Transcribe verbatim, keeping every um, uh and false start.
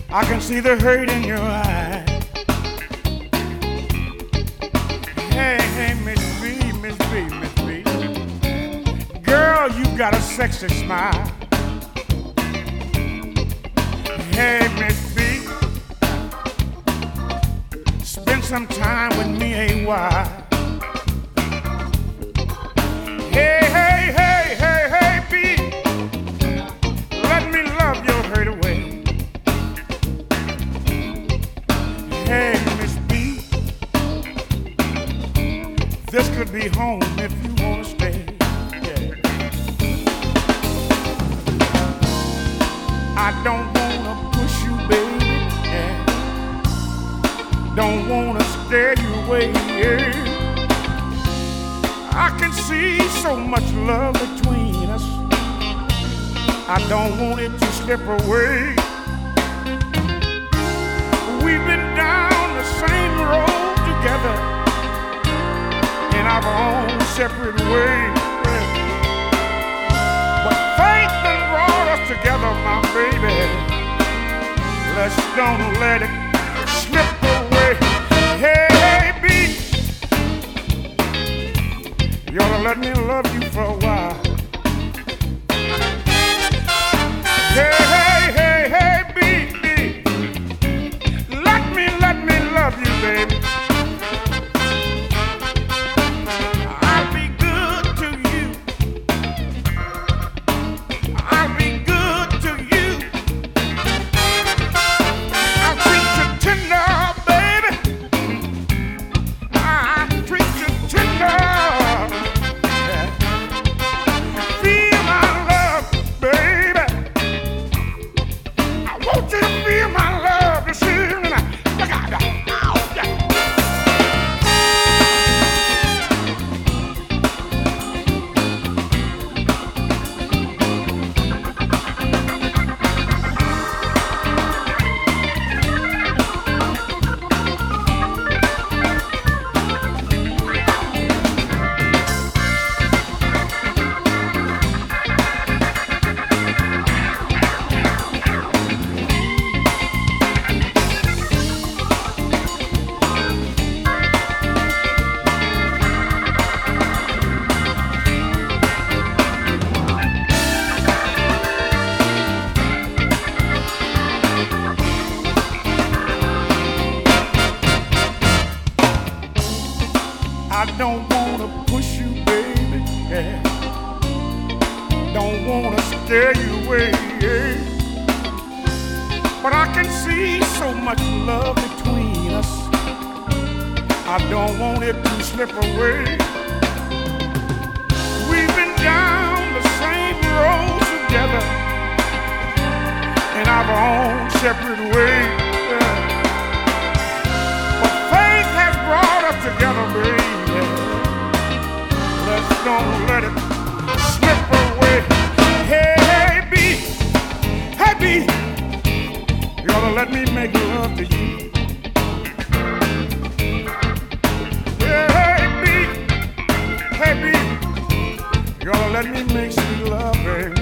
I can see the hurt in your eye. Hey, hey, Miss B, Miss B, Miss B. Girl, you got a sexy smile. Hey, Miss B, spend some time with me a while. Hey, hey, hey, hey, hey, B, let me love your hurt away. Hey, Miss B, this could be home if you wanna stay. Yeah. I don't wanna push you, baby. Yeah. Don't wanna scare you away. Yeah. I can see so much love between us. I don't want it to slip away. We've been down the same road together in our own separate ways. But faith done brought us together, my baby. Let's don't let it slip away. Hey, B, you ought to let me love you for a while. Hey, hey, hey, hey, B, B, let me, let me love you, baby. I'll be good to you. I'll be good to you. I'll treat you tender, baby. I'll treat you tender. Feel my love, baby. I want you to feel my love this evening. Look out, now. I don't wanna push you, baby. Yeah. Don't wanna scare you away. Yeah. But I can see so much love between us. I don't want it to slip away. We've been down the same road together in our own separate ways. Yeah. But faith has brought us together, baby. Let's don't let it slip away. Hey, hey, B, hey, B, you ought to let me make love to you. Hey, B, hey, B, you ought to let me make sweet love, baby.